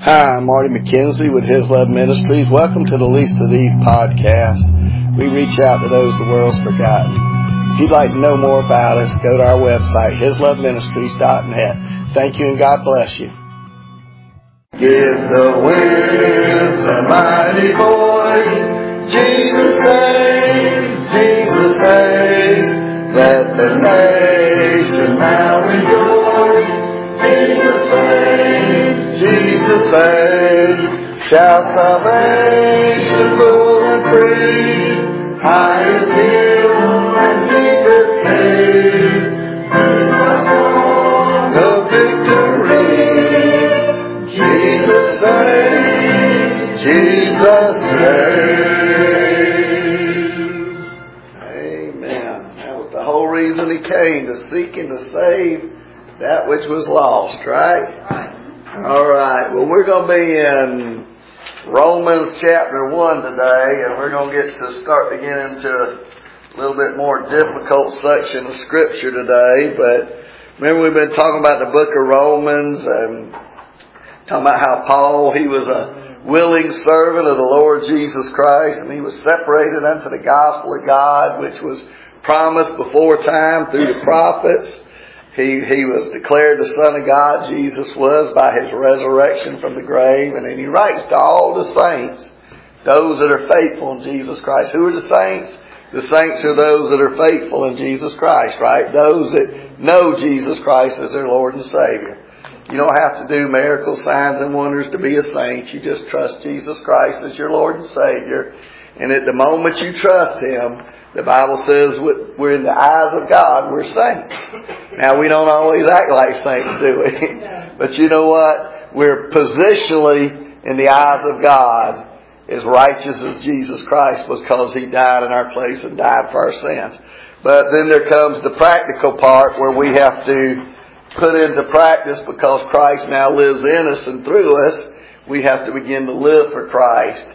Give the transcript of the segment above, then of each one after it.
Hi, I'm Marty McKenzie with His Love Ministries. Welcome to the Least of These podcasts. We reach out to those the world's forgotten. If you'd like to know more about us, go to our website, hisloveministries.net. Thank you and God bless you. Give the winds a mighty voice. Jesus saves, Jesus saves. Let the nation now rejoice. Jesus saves, Jesus saves. Shout salvation full and free. Highest hill and deepest cave. This my song of victory. Jesus saves, Jesus saves. Amen. That was the whole reason He came, to seek and to save that which was lost, right? All right. Well, we're going to be in Romans chapter 1 today, and we're going to get to getting into a little bit more difficult section of Scripture today. But remember, we've been talking about the book of Romans and talking about how Paul, he was a willing servant of the Lord Jesus Christ, and he was separated unto the gospel of God, which was promised before time through the prophets. He was declared the Son of God, Jesus was, by His resurrection from the grave. And then he writes to all the saints, those that are faithful in Jesus Christ. Who are the saints? The saints are those that are faithful in Jesus Christ, right? Those that know Jesus Christ as their Lord and Savior. You don't have to do miracles, signs, and wonders to be a saint. You just trust Jesus Christ as your Lord and Savior. And at the moment you trust Him, the Bible says we're in the eyes of God, we're saints. Now, we don't always act like saints, do we? But you know what? We're positionally in the eyes of God as righteous as Jesus Christ was, because He died in our place and died for our sins. But then there comes the practical part where we have to put into practice, because Christ now lives in us and through us. We have to begin to live for Christ.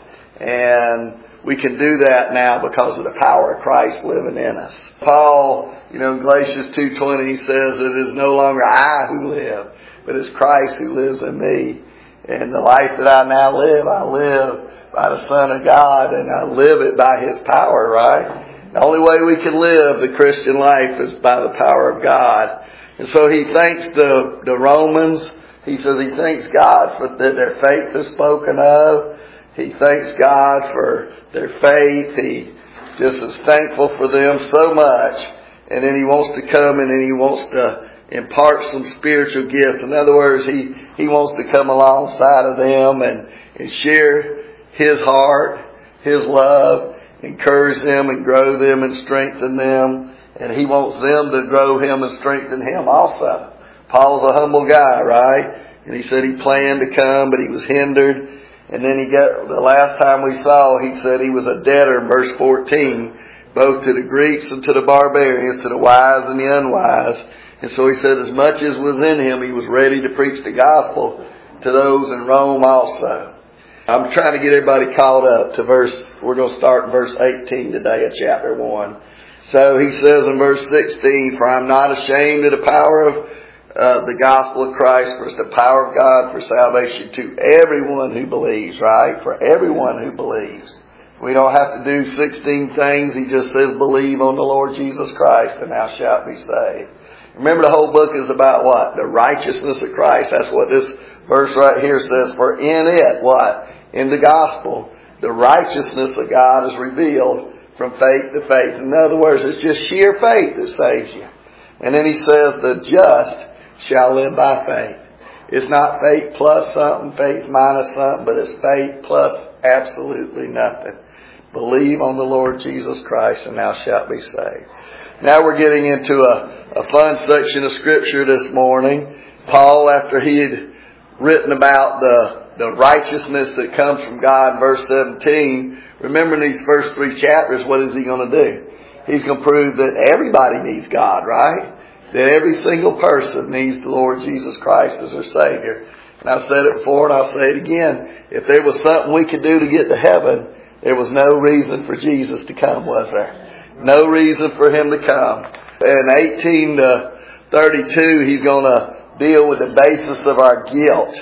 And we can do that now because of the power of Christ living in us. Paul, in Galatians 2:20, he says, it is no longer I who live, but it's Christ who lives in me. And the life that I now live, I live by the Son of God, and I live it by His power, right? The only way we can live the Christian life is by the power of God. And so he thanks the Romans. He says he thanks God for that their faith is spoken of. He thanks God for their faith. He just is thankful for them so much. And then he wants to come and then he wants to impart some spiritual gifts. In other words, he wants to come alongside of them and share His heart, His love, encourage them and grow them and strengthen them. And he wants them to grow him and strengthen him also. Paul's a humble guy, right? And he said he planned to come, but he was hindered. And then the last time we saw, he said he was a debtor, verse 14, both to the Greeks and to the barbarians, to the wise and the unwise. And so he said as much as was in him, he was ready to preach the gospel to those in Rome also. I'm trying to get everybody caught up to we're going to start in verse 18 today of chapter 1. So he says in verse 16, for I am not ashamed of the power of the gospel of Christ, for it's the power of God for salvation to everyone who believes, right? For everyone who believes. We don't have to do 16 things. He just says, believe on the Lord Jesus Christ and thou shalt be saved. Remember, the whole book is about what? The righteousness of Christ. That's what this verse right here says. For in it, what? In the gospel, the righteousness of God is revealed from faith to faith. In other words, it's just sheer faith that saves you. And then he says, the just shall live by faith. It's not faith plus something, faith minus something, but it's faith plus absolutely nothing. Believe on the Lord Jesus Christ and thou shalt be saved. Now we're getting into a fun section of Scripture this morning. Paul, after he had written about the righteousness that comes from God in verse 17, remember in these first 3 chapters, what is he going to do? He's going to prove that everybody needs God, right? That every single person needs the Lord Jesus Christ as their Savior. And I've said it before and I'll say it again. If there was something we could do to get to heaven, there was no reason for Jesus to come, was there? No reason for Him to come. In 18 to 32, he's going to deal with the basis of our guilt.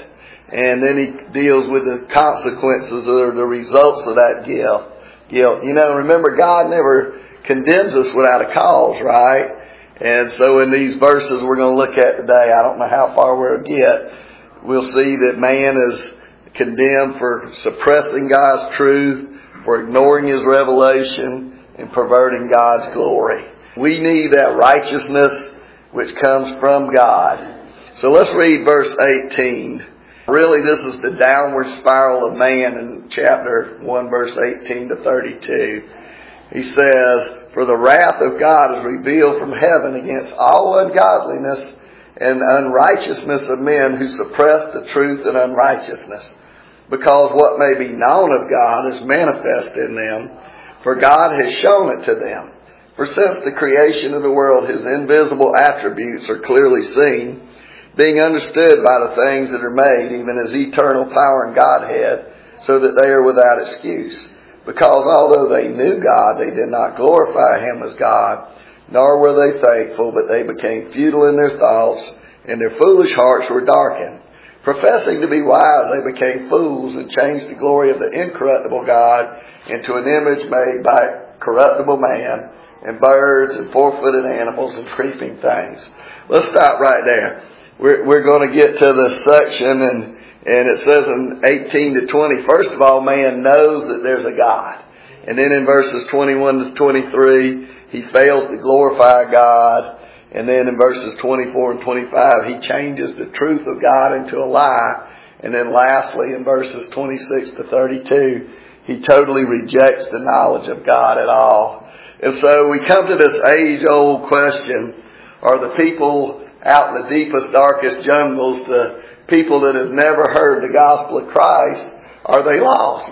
And then he deals with the consequences or the results of that guilt. You know, remember, God never condemns us without a cause, right? And so in these verses we're going to look at today, I don't know how far we'll get, we'll see that man is condemned for suppressing God's truth, for ignoring His revelation, and perverting God's glory. We need that righteousness which comes from God. So let's read verse 18. Really, this is the downward spiral of man in chapter 1, verse 18 to 32. He says, "For the wrath of God is revealed from heaven against all ungodliness and unrighteousness of men who suppress the truth and unrighteousness. Because what may be known of God is manifest in them, for God has shown it to them. For since the creation of the world, His invisible attributes are clearly seen, being understood by the things that are made, even His eternal power and Godhead, so that they are without excuse. Because although they knew God, they did not glorify Him as God, nor were they thankful, but they became futile in their thoughts, and their foolish hearts were darkened. Professing to be wise, they became fools, and changed the glory of the incorruptible God into an image made by corruptible man, and birds, and four-footed animals, and creeping things." Let's stop right there. We're going to get to this section, and it says in 18 to 20, first of all, man knows that there's a God. And then in verses 21 to 23, he fails to glorify God. And then in verses 24 and 25, he changes the truth of God into a lie. And then lastly, in verses 26 to 32, he totally rejects the knowledge of God at all. And so we come to this age-old question, are the people out in the deepest, darkest jungles, the people that have never heard the gospel of Christ, are they lost?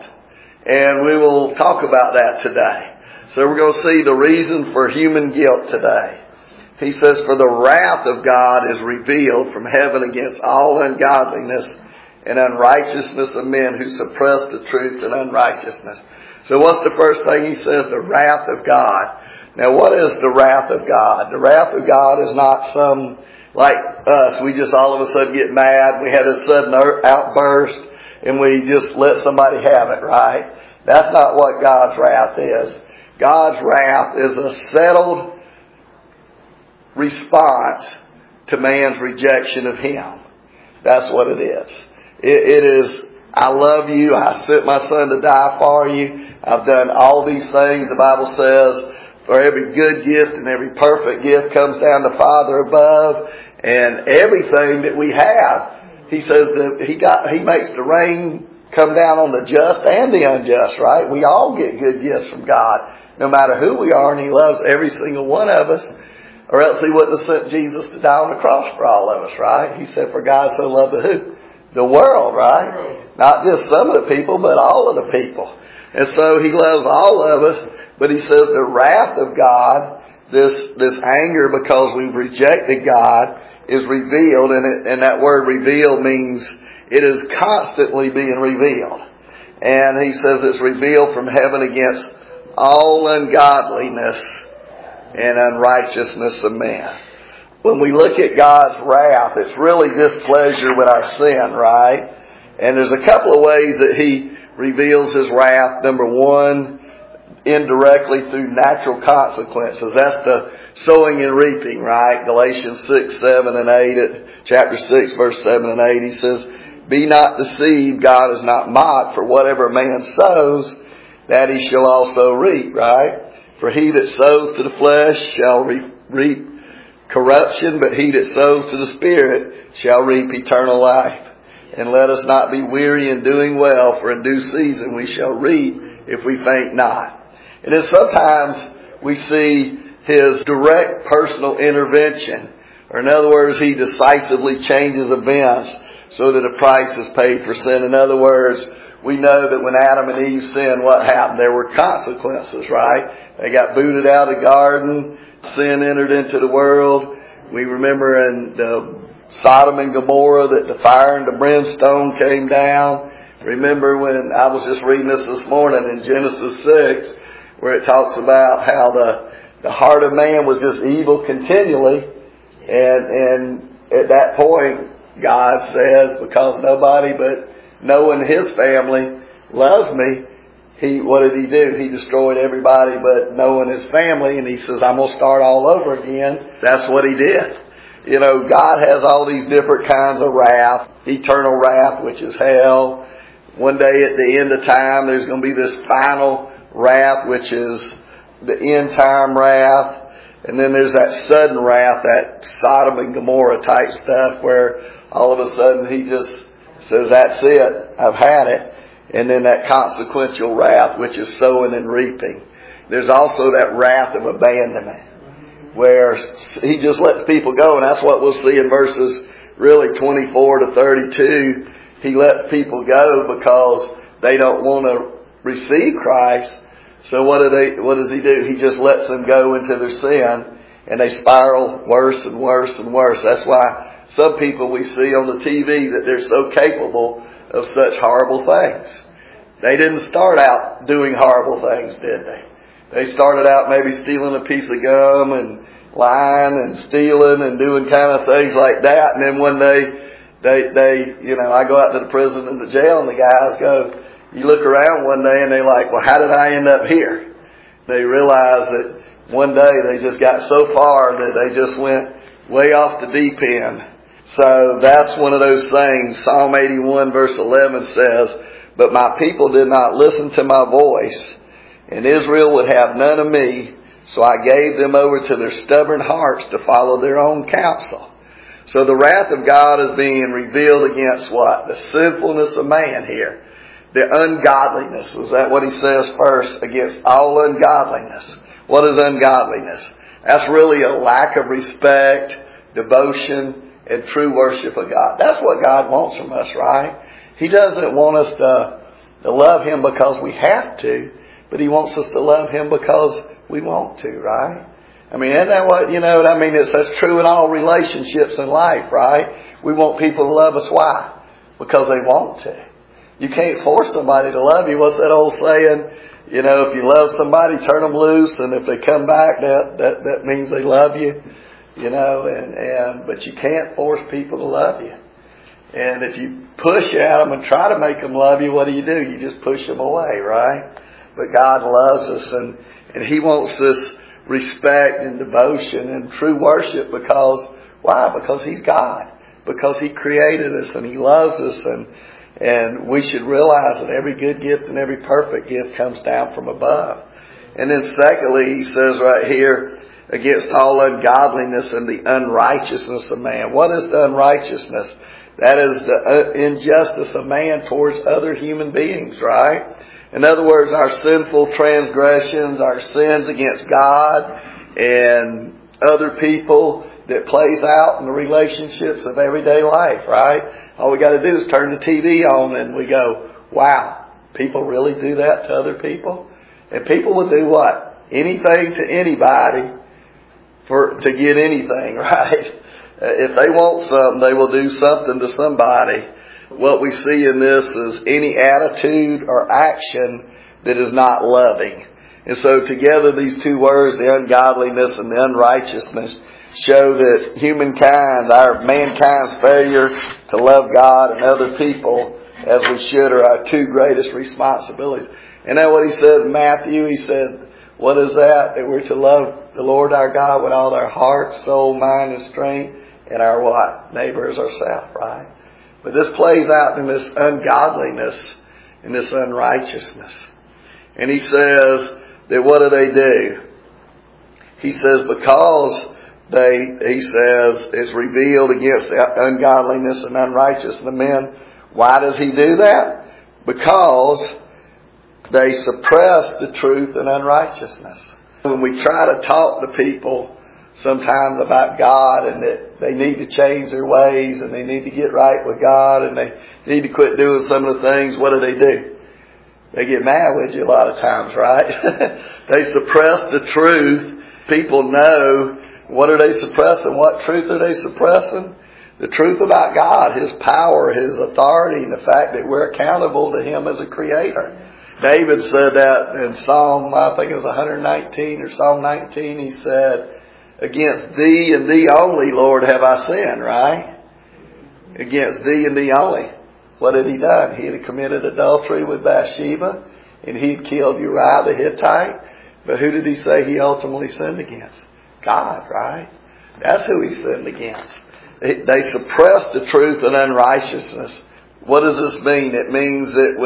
And we will talk about that today. So we're going to see the reason for human guilt today. He says, "For the wrath of God is revealed from heaven against all ungodliness and unrighteousness of men who suppress the truth and unrighteousness." So what's the first thing he says? The wrath of God. Now what is the wrath of God? The wrath of God is not some, like us, we just all of a sudden get mad, we had a sudden outburst, and we just let somebody have it, right? That's not what God's wrath is. God's wrath is a settled response to man's rejection of Him. That's what it is. It is, I love you, I sent my Son to die for you, I've done all these things. The Bible says, for every good gift and every perfect gift comes down to Father above, and everything that we have, He says that He makes the rain come down on the just and the unjust, right? We all get good gifts from God, no matter who we are, and He loves every single one of us, or else He wouldn't have sent Jesus to die on the cross for all of us, right? He said, for God so loved the who? The world, right? Not just some of the people, but all of the people. And so He loves all of us, but He says the wrath of God, this anger because we've rejected God, is revealed, and that word revealed means it is constantly being revealed. And He says it's revealed from heaven against all ungodliness and unrighteousness of men. When we look at God's wrath, it's really displeasure with our sin, right? And there's a couple of ways that He reveals His wrath. Number one, indirectly through natural consequences. That's the sowing and reaping, right? Galatians 6, 7, and 8, chapter 6, verse 7 and 8, he says, "Be not deceived, God is not mocked, for whatever man sows, that he shall also reap," right? "For he that sows to the flesh shall reap corruption, but he that sows to the Spirit shall reap eternal life. And let us not be weary in doing well, for in due season we shall reap if we faint not." And then sometimes we see His direct personal intervention. Or in other words, He decisively changes events so that a price is paid for sin. In other words, we know that when Adam and Eve sinned, what happened? There were consequences, right? They got booted out of the garden. Sin entered into the world. We remember in the Sodom and Gomorrah that the fire and the brimstone came down. Remember when I was just reading this morning in Genesis 6, where it talks about how the heart of man was just evil continually. And at that point, God says, because nobody but Noah and his family loves me, what did he do? He destroyed everybody but Noah and his family, and he says, I'm going to start all over again. That's what he did. You know, God has all these different kinds of wrath. Eternal wrath, which is hell. One day at the end of time, there's going to be this final wrath, which is the end time wrath. And then there's that sudden wrath, that Sodom and Gomorrah type stuff, where all of a sudden he just says, that's it, I've had it. And then that consequential wrath, which is sowing and reaping. There's also that wrath of abandonment, where he just lets people go. And that's what we'll see in verses really 24 to 32. He lets people go because they don't want to receive Christ. So what does he do? He just lets them go into their sin, and they spiral worse and worse and worse. That's why some people we see on the TV that they're so capable of such horrible things. They didn't start out doing horrible things, did they? They started out maybe stealing a piece of gum and lying and stealing and doing kind of things like that. And then when I go out to the prison and the jail, and the guys go, you look around one day and they're like, well, how did I end up here? They realize that one day they just got so far that they just went way off the deep end. So that's one of those things. Psalm 81 verse 11 says, but my people did not listen to my voice, and Israel would have none of me. So I gave them over to their stubborn hearts to follow their own counsel. So the wrath of God is being revealed against what? The sinfulness of man here. The ungodliness. Is that what he says first? Against all ungodliness. What is ungodliness? That's really a lack of respect, devotion, and true worship of God. That's what God wants from us, right? He doesn't want us to love Him because we have to, but He wants us to love Him because we want to, right? I mean, isn't that what, that's true in all relationships in life, right? We want people to love us. Why? Because they want to. You can't force somebody to love you. What's that old saying? If you love somebody, turn them loose, and if they come back, that means they love you. But you can't force people to love you. And if you push at them and try to make them love you, what do? You just push them away, right? But God loves us, and He wants this respect and devotion and true worship because, why? Because He's God. Because He created us and He loves us, and we should realize that every good gift and every perfect gift comes down from above. And then secondly, He says right here, against all ungodliness and the unrighteousness of man. What is the unrighteousness? That is the injustice of man towards other human beings, right? In other words, our sinful transgressions, our sins against God and other people that plays out in the relationships of everyday life, right? All we got to do is turn the TV on and we go, wow, people really do that to other people? And people will do what? Anything to anybody to get anything, right? If they want something, they will do something to somebody. What we see in this is any attitude or action that is not loving. And so together these two words, the ungodliness and the unrighteousness, show that mankind's failure to love God and other people as we should are our two greatest responsibilities. And that's what He said in Matthew. He said, what is that? That we're to love the Lord our God with all our heart, soul, mind, and strength, and our what? Neighbor as ourselves, right? But this plays out in this ungodliness and this unrighteousness. And He says that what do? He says because He says it's revealed against the ungodliness and unrighteousness of men. Why does He do that? Because they suppress the truth and unrighteousness. When we try to talk to people sometimes about God and that they need to change their ways and they need to get right with God and they need to quit doing some of the things, what do? They get mad with you a lot of times, right? They suppress the truth. People know, what are they suppressing? What truth are they suppressing? The truth about God, His power, His authority, and the fact that we're accountable to Him as a creator. David said that in Psalm, I think it was 119 or Psalm 19. He said, against Thee and Thee only, Lord, have I sinned, right? against thee and thee only. What had he done? He had committed adultery with Bathsheba, and he had killed Uriah the Hittite. But who did he say he ultimately sinned against? God, right? That's who he sinned against. They suppressed the truth and unrighteousness. What does this mean? It means that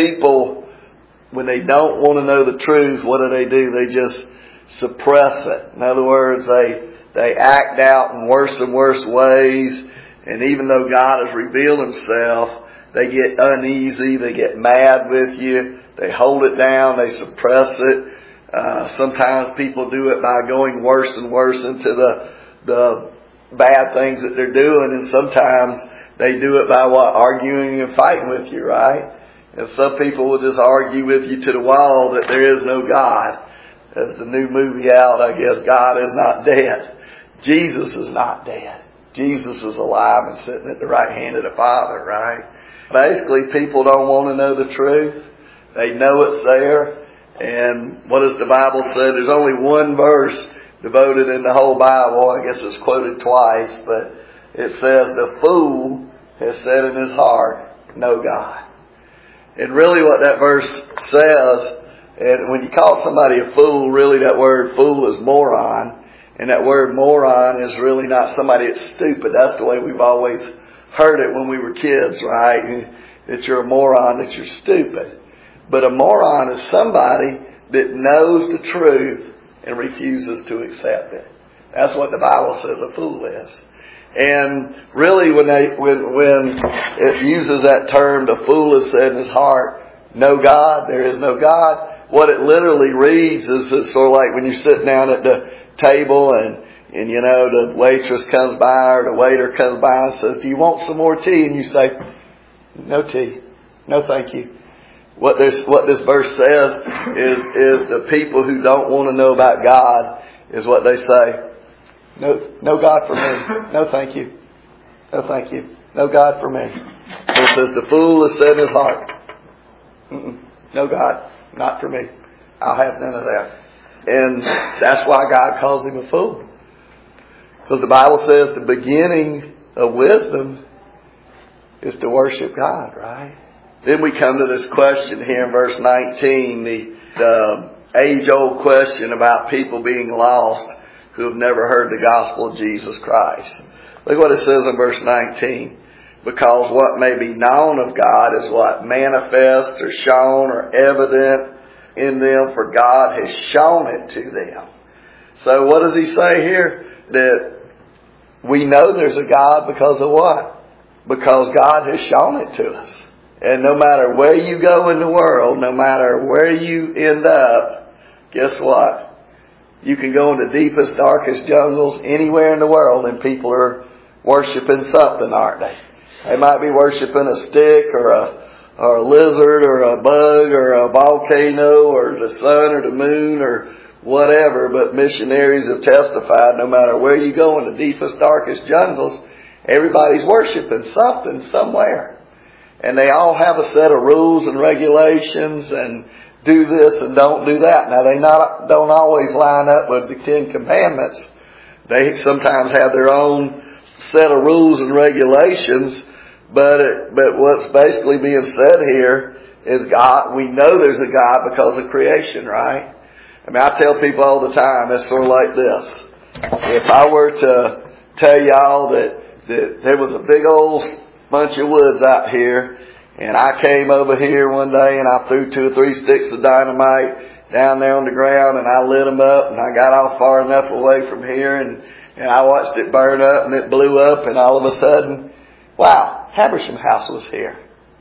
when they don't want to know the truth, what do? They just suppress it. In other words, they act out in worse and worse ways. And even though God has revealed Himself, they get uneasy, they get mad with you, they hold it down, they suppress it. Sometimes people do it by going worse and worse into the bad things that they're doing, and sometimes they do it by arguing and fighting with you, right? And some people will just argue with you to the wall that there is no God. There's the new movie out, I guess, God is not dead. Jesus is not dead. Jesus is alive and sitting at the right hand of the Father, right? Basically, people don't want to know the truth. They know it's there. And what does the Bible say? There's only one verse devoted in the whole Bible. I guess it's quoted twice, but it says, the fool has said in his heart, no God. And really what that verse says, and when you call somebody a fool, really that word fool is moron. And that word moron is really not somebody that's stupid. That's the way we've always heard it when we were kids, right? That you're a moron, that you're stupid. But a moron is somebody that knows the truth and refuses to accept it. That's what the Bible says a fool is. And really when it uses that term, the fool has said in his heart, no God, there is no God. What it literally reads is it's sort of like when you sit down at the table and you know, the waitress comes by or the waiter comes by and says, do you want some more tea? And you say, no tea. No thank you. What this verse says is the people who don't want to know about God is what they say. No God for me. No thank you. No thank you. No God for me. So it says the fool has said in his heart, no God, not for me. I'll have none of that. And that's why God calls him a fool. Because the Bible says the beginning of wisdom is to worship God, right? Then we come to this question here in verse 19, the age-old question about people being lost who have never heard the gospel of Jesus Christ. Look what it says in verse 19. Because what may be known of God is what? Manifest or shown or evident in them, for God has shown it to them. So what does he say here? That we know there's a God because of what? Because God has shown it to us. And no matter where you go in the world, no matter where you end up, guess what? You can go in the deepest, darkest jungles anywhere in the world and people are worshiping something, aren't they? They might be worshiping a stick or a lizard or a bug or a volcano or the sun or the moon or whatever. But missionaries have testified no matter where you go in the deepest, darkest jungles, everybody's worshiping something somewhere. And they all have a set of rules and regulations and do this and don't do that. Now they don't always line up with the Ten Commandments. They sometimes have their own set of rules and regulations. But what's basically being said here is God. We know there's a God because of creation, right? I mean, I tell people all the time, it's sort of like this. If I were to tell y'all that there was a big old bunch of woods out here, and I came over here one day and I threw 2 or 3 sticks of dynamite down there on the ground and I lit them up and I got off far enough away from here and I watched it burn up and it blew up and all of a sudden, wow, Habersham House was here.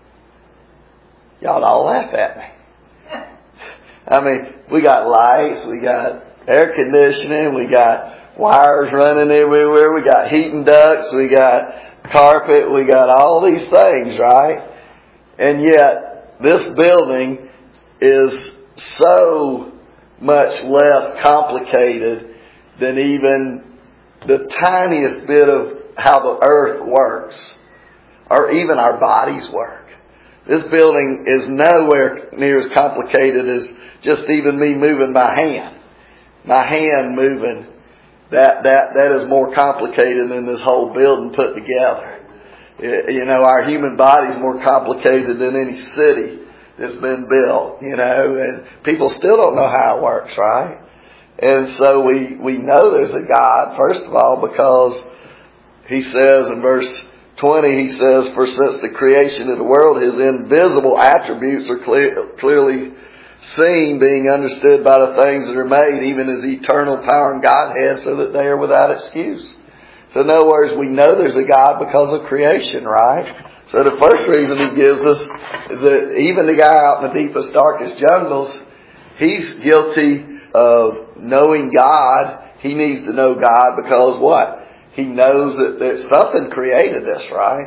Y'all all laugh at me. I mean, we got lights, we got air conditioning, we got wires running everywhere, we got heating ducts, we got carpet, we got all these things, right? And yet, this building is so much less complicated than even the tiniest bit of how the earth works, or even our bodies work. This building is nowhere near as complicated as just even me moving my hand. My hand moving, that is more complicated than this whole building put together. You know, our human body's more complicated than any city that's been built, you know, and people still don't know how it works, right? And so we know there's a God, first of all, because he says in verse 20, he says, "For since the creation of the world, his invisible attributes are clearly seen, being understood by the things that are made, even his eternal power and Godhead, so that they are without excuse." So in other words, we know there's a God because of creation, right? So the first reason he gives us is that even the guy out in the deepest, darkest jungles, he's guilty of knowing God. He needs to know God because what? He knows that something created this, right?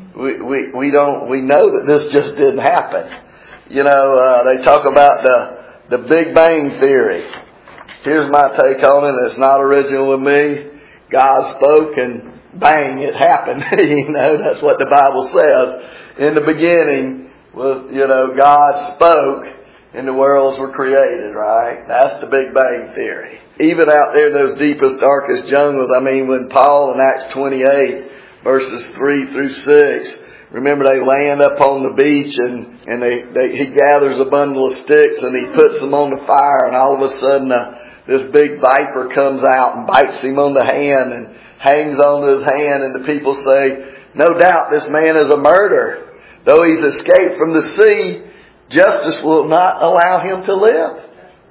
We know that this just didn't happen. You know, they talk about the Big Bang Theory. Here's my take on it. It's not original with me. God spoke and bang, it happened. You know, that's what the Bible says. In the beginning was, you know, God spoke and the worlds were created, right? That's the Big Bang Theory. Even out there in those deepest, darkest jungles, I mean, when Paul in Acts 28, verses 3 through 6, remember they land up on the beach and he gathers a bundle of sticks and he puts them on the fire, and all of a sudden this big viper comes out and bites him on the hand and hangs onto his hand, and the people say, "No doubt this man is a murderer. Though he's escaped from the sea, justice will not allow him to live."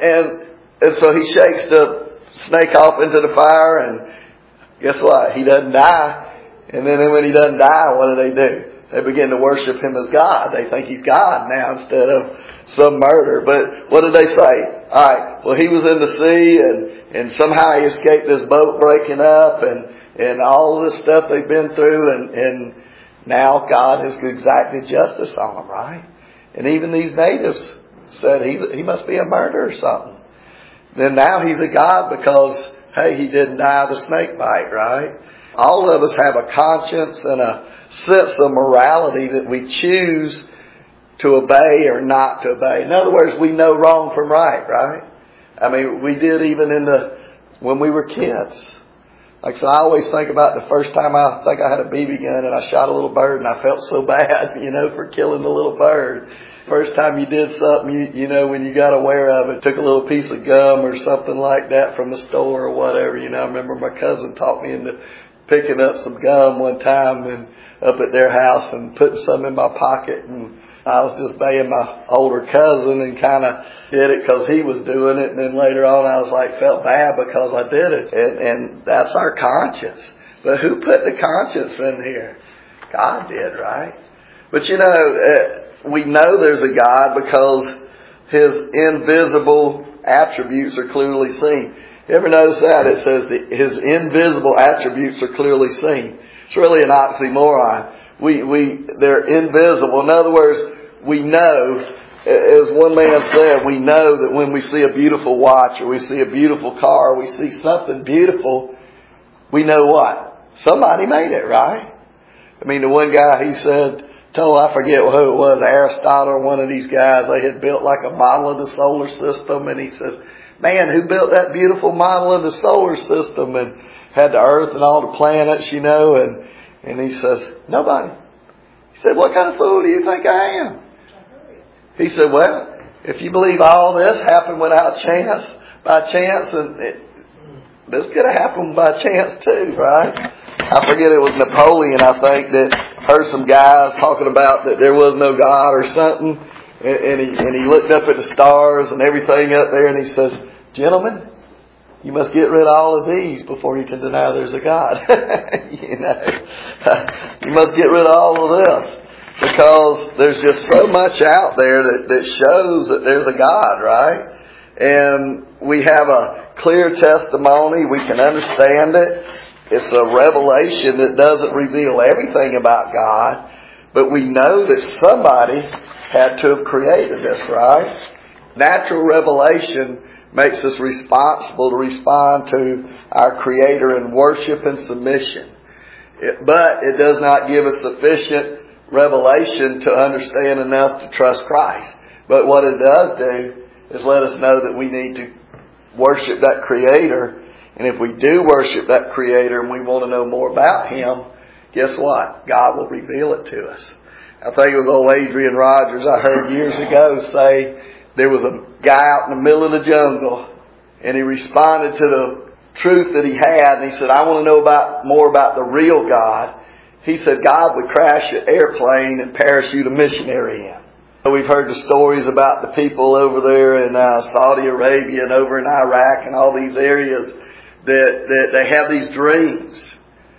And so he shakes the snake off into the fire, and guess what? He doesn't die. And then when he doesn't die, what do? They begin to worship him as God. They think he's God now instead of some murderer. But what did they say? All right, well, he was in the sea, and somehow he escaped this boat breaking up, and all this stuff they've been through, and now God has exacted justice on them, right? And even these natives said he must be a murderer or something. Then now he's a God because, hey, he didn't die of the snake bite, right? All of us have a conscience and a sense of morality that we choose to obey or not to obey. In other words, we know wrong from right? I mean, we did even when we were kids. Like I said, I always think about the first time I think I had a BB gun and I shot a little bird, and I felt so bad, you know, for killing the little bird. First time you did something, you know, when you got aware of it, took a little piece of gum or something like that from the store or whatever. You know, I remember my cousin talked me into picking up some gum one time and up at their house and putting some in my pocket, and I was just obeying my older cousin and kind of did it because he was doing it. And then later on I was like, felt bad because I did it. And that's our conscience. But who put the conscience in here? God did, right? But you know, we know there's a God because his invisible attributes are clearly seen. You ever notice that? It says that his invisible attributes are clearly seen. It's really an oxymoron. They're invisible. In other words, we know, as one man said, we know that when we see a beautiful watch or we see a beautiful car, or we see something beautiful, we know what? Somebody made it, right? I mean, the one guy, he said, I forget who it was, Aristotle or one of these guys, they had built like a model of the solar system, and he says, "Man, who built that beautiful model of the solar system?" And had the earth and all the planets, you know, and he says, "Nobody." He said, "What kind of fool do you think I am?" He said, "Well, if you believe all this happened without chance, by chance, and this could have happened by chance too, right?" I forget, it was Napoleon, I think, that heard some guys talking about that there was no God or something, and he looked up at the stars and everything up there, and he says, "Gentlemen, you must get rid of all of these before you can deny there's a God." You know, you must get rid of all of this because there's just so much out there that shows that there's a God, right? And we have a clear testimony. We can understand it. It's a revelation that doesn't reveal everything about God, but we know that somebody had to have created this, right? Natural revelation makes us responsible to respond to our Creator in worship and submission. But it does not give us sufficient revelation to understand enough to trust Christ. But what it does do is let us know that we need to worship that Creator. And if we do worship that Creator and we want to know more about Him, guess what? God will reveal it to us. I think it was old Adrian Rogers I heard years ago say there was a guy out in the middle of the jungle and he responded to the truth that he had, and he said, I want to know more about the real God. He said God would crash an airplane and parachute a missionary in. We've heard the stories about the people over there in Saudi Arabia and over in Iraq and all these areas that they have these dreams.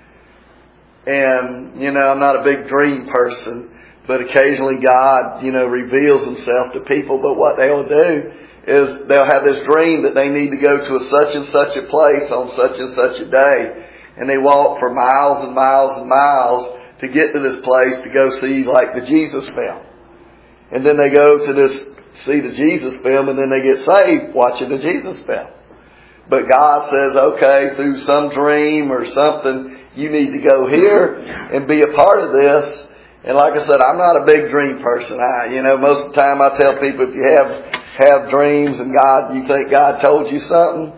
And, I'm not a big dream person, but occasionally God, reveals Himself to people. But what they'll do is they'll have this dream that they need to go to a such and such a place on such and such a day. And they walk for miles and miles and miles to get to this place to go see like the Jesus film. And then they go to see the Jesus film, and then they get saved watching the Jesus film. But God says, okay, through some dream or something, you need to go here and be a part of this. And like I said, I'm not a big dream person. Most of the time I tell people, if you have dreams and you think God told you something,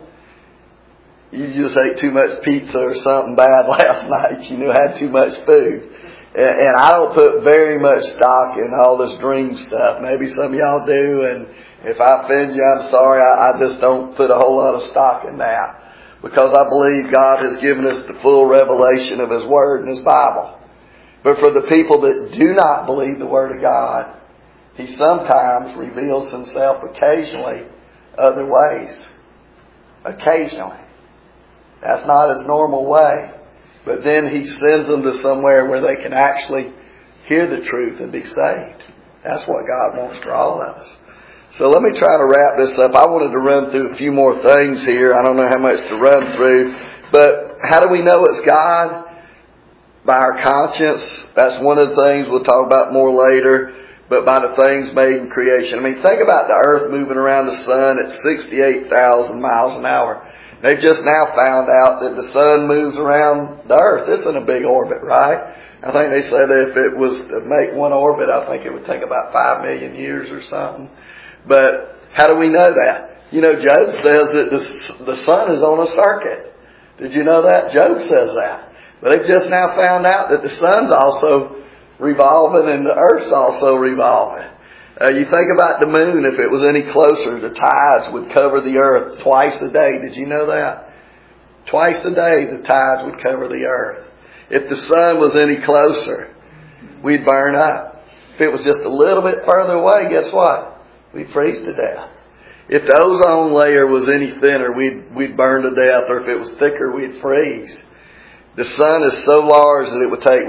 you just ate too much pizza or something bad last night. Had too much food. And I don't put very much stock in all this dream stuff. Maybe some of y'all do, and if I offend you, I'm sorry. I just don't put a whole lot of stock in that. Because I believe God has given us the full revelation of His Word and His Bible. But for the people that do not believe the Word of God, He sometimes reveals Himself occasionally other ways. Occasionally. That's not His normal way. But then He sends them to somewhere where they can actually hear the truth and be saved. That's what God wants for all of us. So let me try to wrap this up. I wanted to run through a few more things here. I don't know how much to run through. But how do we know it's God? By our conscience. That's one of the things we'll talk about more later. But by the things made in creation. Think about the earth moving around the sun at 68,000 miles an hour. They've just now found out that the sun moves around the earth. It's in a big orbit, right? I think they said if it was to make one orbit, I think it would take about 5 million years or something. But how do we know that? Job says that the sun is on a circuit. Did you know that? Job says that. But they've just now found out that the sun's also revolving and the earth's also revolving. You think about the moon, if it was any closer, the tides would cover the earth twice a day. Did you know that? Twice a day the tides would cover the earth. If the sun was any closer, we'd burn up. If it was just a little bit further away, guess what? We'd freeze to death. If the ozone layer was any thinner, we'd burn to death. Or if it was thicker, we'd freeze. The sun is so large that it would take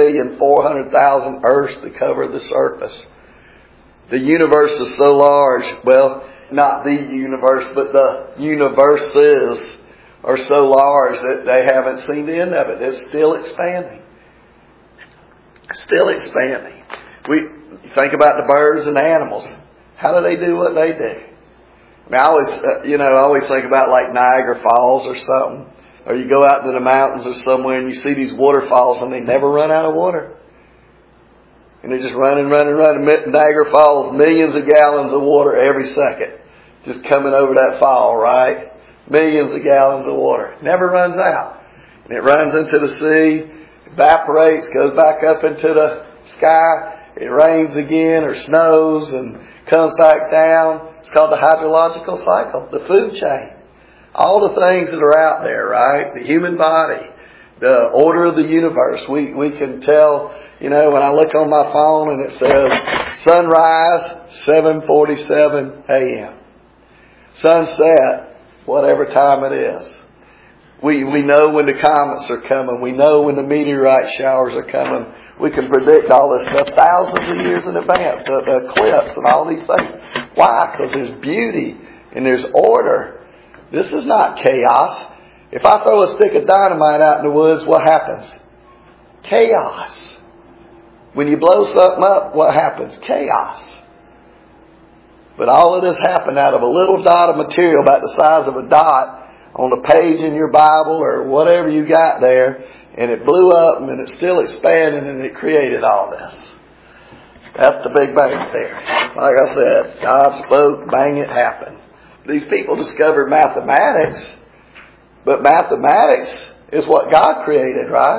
1,400,000 Earths to cover the surface. The universe is so large, well, not the universe, but the universes are so large that they haven't seen the end of it. It's still expanding. Still expanding. We think about the birds and animals. How do they do what they do? I always think about like Niagara Falls or something. Or you go out to the mountains or somewhere and you see these waterfalls and they never run out of water. And they're just running. Niagara Falls, millions of gallons of water every second. Just coming over that fall, right? Millions of gallons of water. Never runs out. And it runs into the sea, evaporates, goes back up into the sky. It rains again or snows and comes back down. It's called the hydrological cycle, the food chain. All the things that are out there, right? The human body, the order of the universe. We can tell, when I look on my phone and it says sunrise, 7:47 a.m. Sunset, whatever time it is. We know when the comets are coming. We know when the meteorite showers are coming. We can predict all this stuff thousands of years in advance. The eclipse and all these things. Why? Because there's beauty and there's order. This is not chaos. If I throw a stick of dynamite out in the woods, what happens? Chaos. When you blow something up, what happens? Chaos. But all of this happened out of a little dot of material about the size of a dot on a page in your Bible or whatever you got there, and it blew up and it's still expanding and it created all this. That's the Big Bang Theory. Like I said, God spoke, bang, it happened. These people discovered mathematics, but mathematics is what God created, right?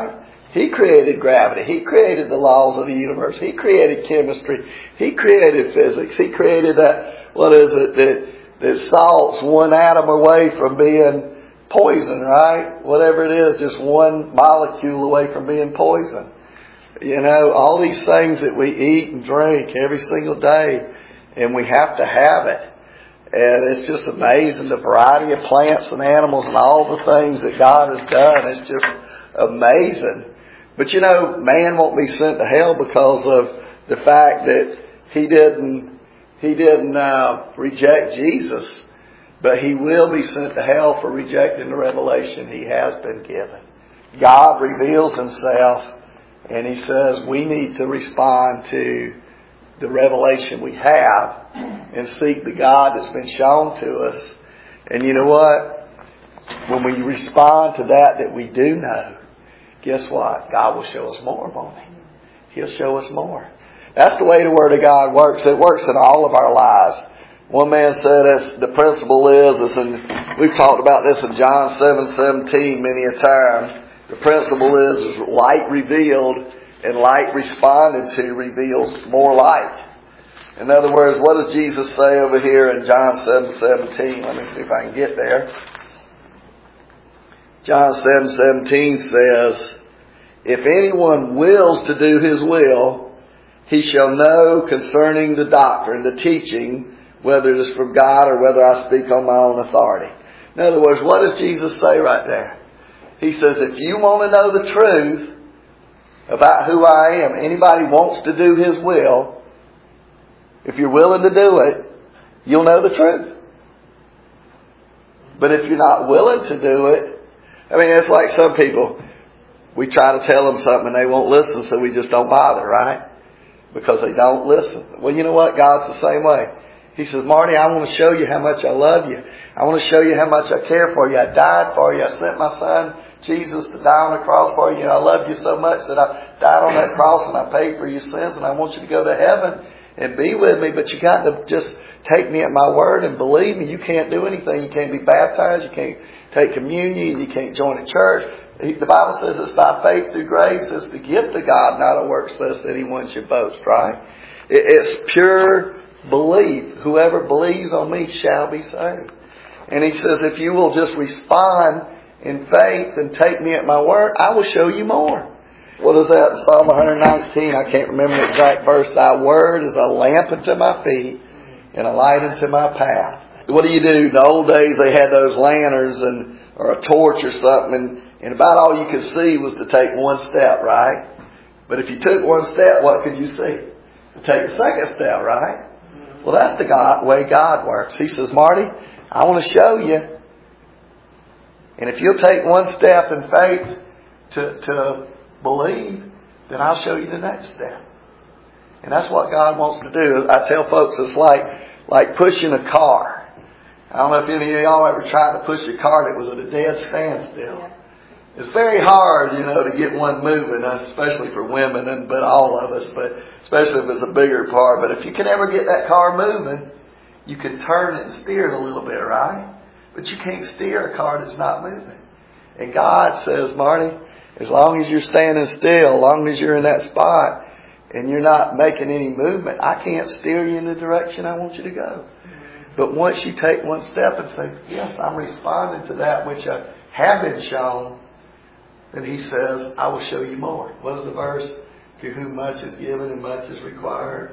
He created gravity. He created the laws of the universe. He created chemistry. He created physics. He created that salt's one atom away from being poison, right? Whatever it is, just one molecule away from being poison. You know, all these things that we eat and drink every single day, and we have to have it. And it's just amazing the variety of plants and animals and all the things that God has done. It's just amazing. But you know, man won't be sent to hell because of the fact that he didn't reject Jesus. But he will be sent to hell for rejecting the revelation he has been given. God reveals himself, and he says we need to respond to the revelation we have and seek the God that's been shown to us. And you know what? When we respond to that we do know, guess what? God will show us more, won't He? He'll show us more. That's the way the Word of God works. It works in all of our lives. One man said the principle is, and we've talked about this in John 7:17 many a time, the principle is light revealed and light responded to reveals more light. In other words, what does Jesus say over here in John 7:17? Let me see if I can get there. John 7:17 says, if anyone wills to do his will, he shall know concerning the doctrine, the teaching, whether it is from God or whether I speak on my own authority. In other words, what does Jesus say right there? He says, if you want to know the truth about who I am, anybody wants to do His will, if you're willing to do it, you'll know the truth. But if you're not willing to do it, I mean, it's like some people, we try to tell them something and they won't listen, so we just don't bother, right? Because they don't listen. Well, you know what? God's the same way. He says, Marty, I want to show you how much I love you. I want to show you how much I care for you. I died for you. I sent my son, Jesus, to die on the cross for you. And I love you so much that I died on that cross and I paid for your sins. And I want you to go to heaven and be with me. But you got to just take me at my word and believe me. You can't do anything. You can't be baptized. You can't take communion. You can't join a church. The Bible says it's by faith through grace. It's the gift of God, not a works lest anyone should boast, right? It's pure belief. Whoever believes on me shall be saved. And he says, if you will just respond in faith and take me at my word, I will show you more. What is that? Psalm 119. I can't remember the exact verse. Thy word is a lamp unto my feet and a light unto my path. What do? In the old days they had those lanterns or a torch or something, and about all you could see was to take one step, right? But if you took one step, what could you see? To take a second step, right? Well, that's the way God works. He says, Marty, I want to show you. And if you'll take one step in faith to believe, then I'll show you the next step. And that's what God wants to do. I tell folks it's like pushing a car. I don't know if any of y'all ever tried to push a car that was at a dead standstill. Yeah. It's very hard, to get one moving, especially for women, but all of us, but especially if it's a bigger car. But if you can ever get that car moving, you can turn it and steer it a little bit, right? But you can't steer a car that's not moving. And God says, Marty, as long as you're standing still, as long as you're in that spot, and you're not making any movement, I can't steer you in the direction I want you to go. But once you take one step and say, yes, I'm responding to that which I have been shown, then He says, I will show you more. What is the verse? To whom much is given and much is required.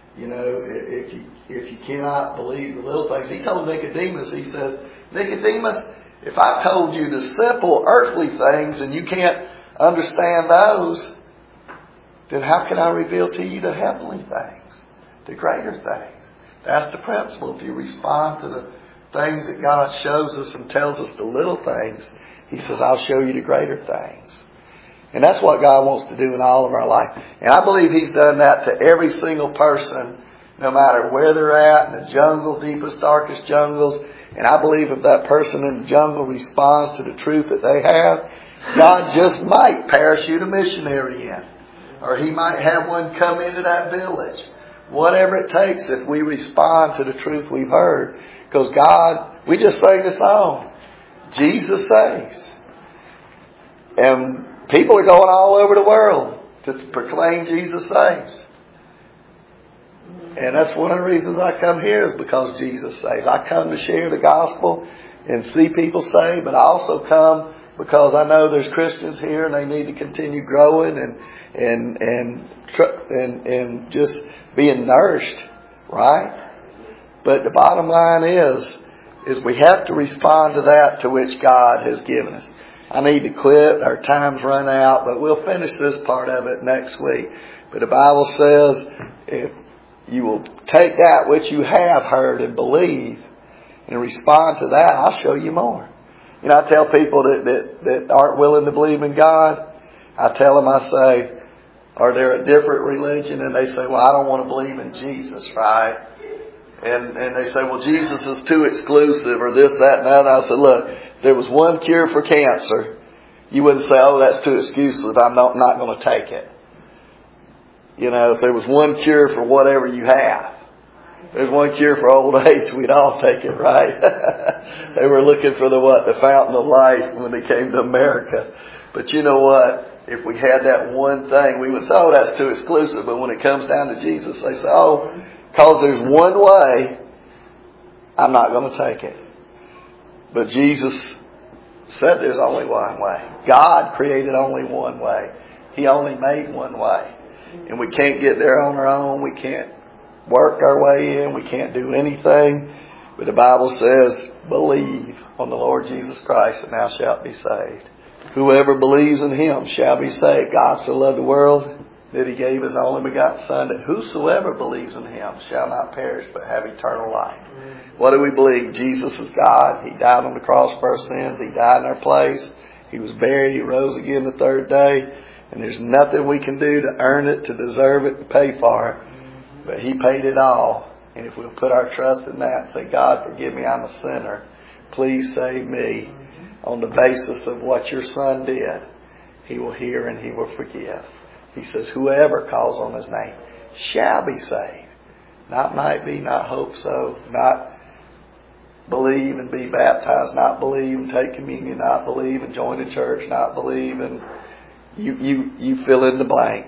If you cannot believe the little things. He told Nicodemus, He says, Nicodemus, if I told you the simple earthly things and you can't understand those, then how can I reveal to you the heavenly things, the greater things? That's the principle. If you respond to the things that God shows us and tells us the little things, He says, I'll show you the greater things. And that's what God wants to do in all of our life. And I believe He's done that to every single person, no matter where they're at, in the jungle, deepest, darkest jungles. And I believe if that person in the jungle responds to the truth that they have, God just might parachute a missionary in. Or He might have one come into that village. Whatever it takes if we respond to the truth we've heard. Because God, we just sang the song, Jesus saves. And People are going all over the world to proclaim Jesus saves. And that's one of the reasons I come here, is because Jesus saves. I come to share the gospel and see people saved, but I also come because I know there's Christians here and they need to continue growing and just being nourished, right? But the bottom line is we have to respond to that to which God has given us. I need to quit. Our time's run out, but we'll finish this part of it next week. But the Bible says, if you will take that which you have heard and believe and respond to that, I'll show you more. You know, I tell people that aren't willing to believe in God, I tell them, I say, are there a different religion? And they say, well, I don't want to believe in Jesus, right? And they say, well, Jesus is too exclusive, or this, that, and that. I said, look, if there was one cure for cancer, you wouldn't say, oh, that's too exclusive, I'm not going to take it. You know, if there was one cure for whatever you have, there's one cure for old age, we'd all take it, right? They were looking for the fountain of life when they came to America. But you know what? If we had that one thing, we would say, oh, that's too exclusive. But when it comes down to Jesus, they say, oh, because there's one way, I'm not going to take it. But Jesus said there's only one way. God created only one way. He only made one way. And we can't get there on our own. We can't work our way in. We can't do anything. But the Bible says, believe on the Lord Jesus Christ and thou shalt be saved. Whoever believes in Him shall be saved. God so loved the world that He gave His only begotten Son, that whosoever believes in Him shall not perish but have eternal life. What do we believe? Jesus is God. He died on the cross for our sins. He died in our place. He was buried. He rose again the third day. And there's nothing we can do to earn it, to deserve it, to pay for it. But He paid it all. And if we'll put our trust in that and say, God, forgive me, I'm a sinner. Please save me. On the basis of what your Son did, He will hear and He will forgive. He says, whoever calls on His name shall be saved. Not might be, not hope so, not believe and be baptized, not believe and take communion, not believe and join the church, not believe and you fill in the blank.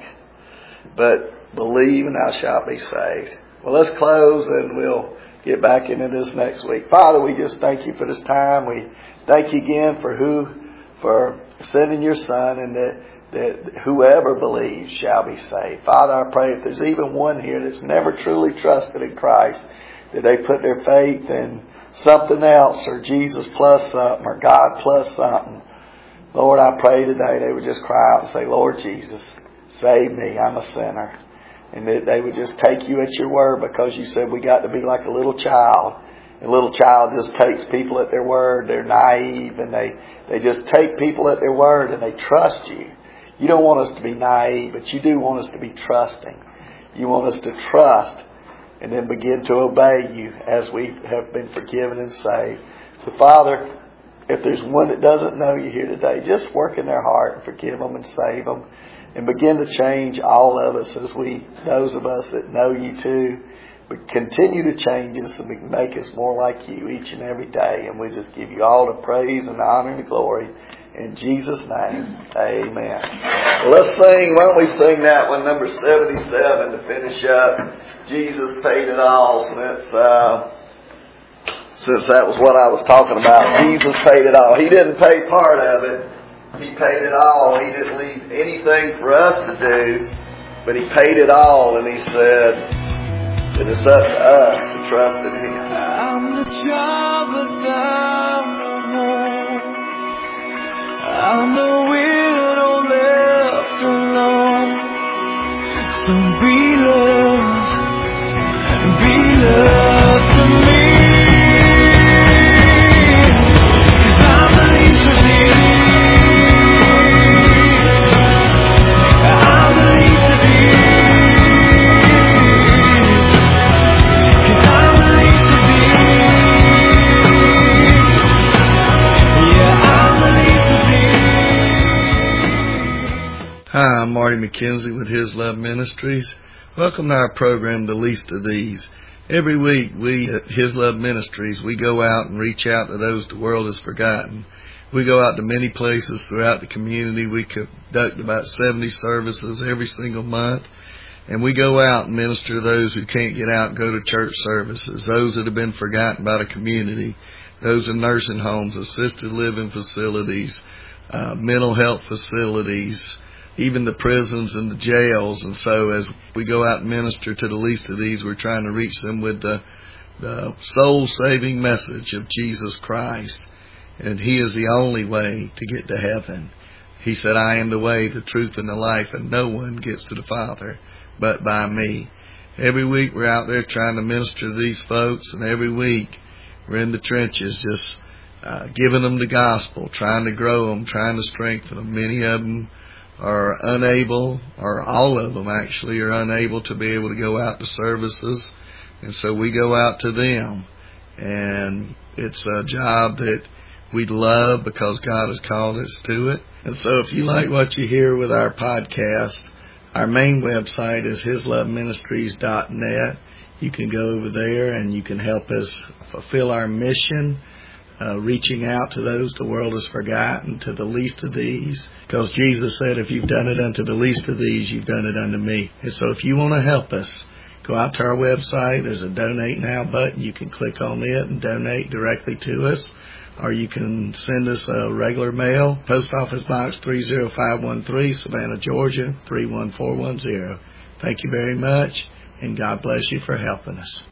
But believe and thou shalt be saved. Well, let's close and we'll get back into this next week. Father, we just thank You for this time. We thank You again for sending Your Son, and that whoever believes shall be saved. Father, I pray if there's even one here that's never truly trusted in Christ, that they put their faith in something else, or Jesus plus something, or God plus something. Lord, I pray today they would just cry out and say, Lord Jesus, save me, I'm a sinner. And that they would just take You at Your word, because You said we got to be like a little child. A little child just takes people at their word. They're naive, and they just take people at their word, and they trust You. You don't want us to be naive, but You do want us to be trusting. You want us to trust and then begin to obey You as we have been forgiven and saved. So, Father, if there's one that doesn't know You here today, just work in their heart and forgive them and save them. And begin to change all of us as those of us that know You too. But continue to change us and make us more like You each and every day. And we just give You all the praise and the honor and the glory. In Jesus' name, amen. Well, let's sing. Why don't we sing that one, number 77, to finish up. Jesus paid it all, since that was what I was talking about. Jesus paid it all. He didn't pay part of it. He paid it all. He didn't leave anything for us to do, but He paid it all, and He said that it's up to us to trust in Him. I'm the child but found no more. I'm the widow left alone. So be love to me. 'Cause I believe to thee. I believe to thee. 'Cause I believe to thee. Yeah, I believe to thee. Hi, I'm Marty McKenzie with His Love Ministries. Welcome to our program, The Least of These. Every week we at His Love Ministries, we go out and reach out to those the world has forgotten. We go out to many places throughout the community. We conduct about 70 services every single month. And we go out and minister to those who can't get out and go to church services, those that have been forgotten by the community, those in nursing homes, assisted living facilities, mental health facilities, even the prisons and the jails. And so as we go out and minister to the least of these, we're trying to reach them with the soul-saving message of Jesus Christ. And He is the only way to get to heaven. He said, I am the way, the truth, and the life, and no one gets to the Father but by me. Every week we're out there trying to minister to these folks, and every week we're in the trenches just giving them the gospel, trying to grow them, trying to strengthen them. Many of them are unable, or all of them actually, are unable to be able to go out to services. And so we go out to them. And it's a job that we love because God has called us to it. And so if you like what you hear with our podcast, our main website is hisloveministries.net. You can go over there and you can help us fulfill our mission, reaching out to those the world has forgotten, to the least of these. Because Jesus said, if you've done it unto the least of these, you've done it unto me. And so if you want to help us, go out to our website. There's a Donate Now button. You can click on it and donate directly to us. Or you can send us a regular mail, Post Office Box 30513, Savannah, Georgia 31410. Thank you very much, and God bless you for helping us.